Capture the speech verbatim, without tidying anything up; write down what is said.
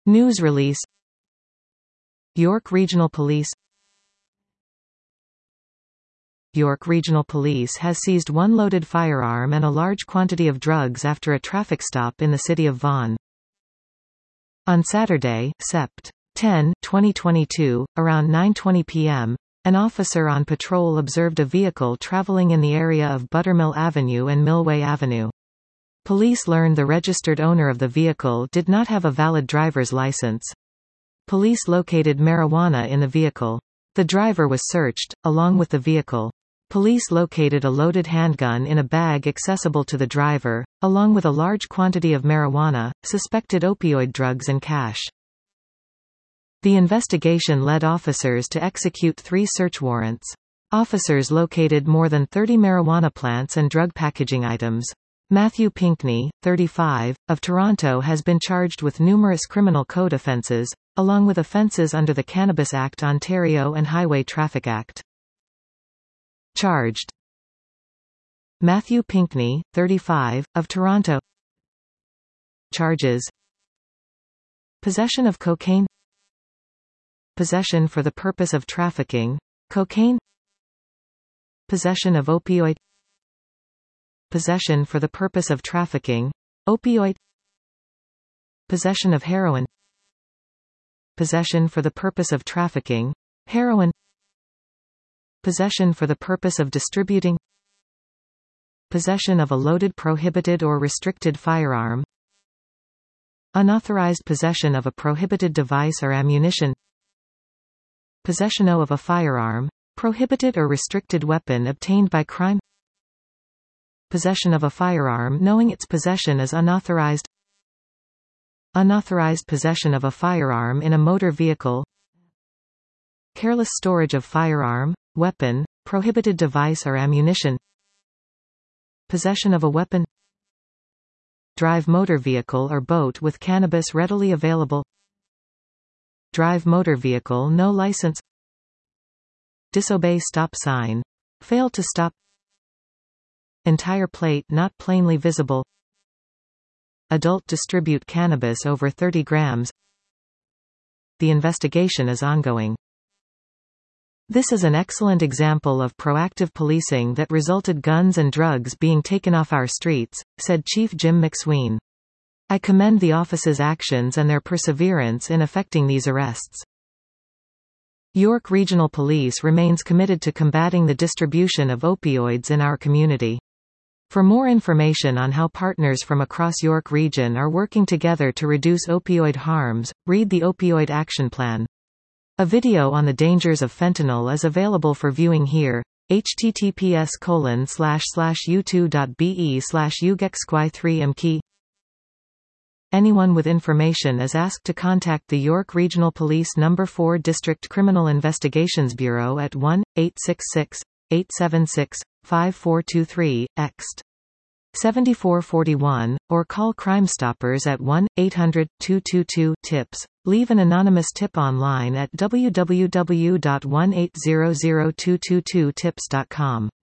News release. York Regional Police. York Regional Police has seized one loaded firearm and a large quantity of drugs after a traffic stop in the city of Vaughan. On Saturday, September tenth, twenty twenty-two, around nine twenty p m, an officer on patrol observed a vehicle traveling in the area of Buttermill Avenue and Millway Avenue. Police learned the registered owner of the vehicle did not have a valid driver's license. Police located marijuana in the vehicle. The driver was searched, along with the vehicle. Police located a loaded handgun in a bag accessible to the driver, along with a large quantity of marijuana, suspected opioid drugs and cash. The investigation led officers to execute three search warrants. Officers located more than thirty marijuana plants and drug packaging items. Matthew Pinkney, thirty-five, of Toronto has been charged with numerous criminal code offences, along with offences under the Cannabis Act Ontario and Highway Traffic Act. Charged: Matthew Pinkney, thirty-five, of Toronto. Charges: possession of cocaine, possession for the purpose of trafficking cocaine, possession of opioid, possession for the purpose of trafficking opioid, possession of heroin, possession for the purpose of trafficking heroin, possession for the purpose of distributing, possession of a loaded prohibited or restricted firearm, unauthorized possession of a prohibited device or ammunition, possession of a firearm, prohibited or restricted weapon obtained by crime, possession of a firearm knowing its possession is unauthorized, unauthorized possession of a firearm in a motor vehicle, careless storage of firearm, weapon, prohibited device or ammunition, possession of a weapon, drive motor vehicle or boat with cannabis readily available, drive motor vehicle no license, disobey stop sign, fail to stop, entire plate not plainly visible, adult distribute cannabis over thirty grams. The investigation is ongoing. This is an excellent example of proactive policing that resulted guns and drugs being taken off our streets, said Chief Jim McSween. I commend the office's actions and their perseverance in effecting these arrests. York Regional Police remains committed to combating the distribution of opioids in our community. For more information on how partners from across York Region are working together to reduce opioid harms, read the Opioid Action Plan. A video on the dangers of fentanyl is available for viewing here. https colon slash slash u2.be slash ugexqi3mkey. Anyone with information is asked to contact the York Regional Police Number four District Criminal Investigations Bureau at one eight six six, eight seven six, five four two three, ext. seventy-four forty-one, or call Crime Stoppers at one eight hundred, two two two, TIPS. Leave an anonymous tip online at w w w dot one eight zero zero two two two tips dot com.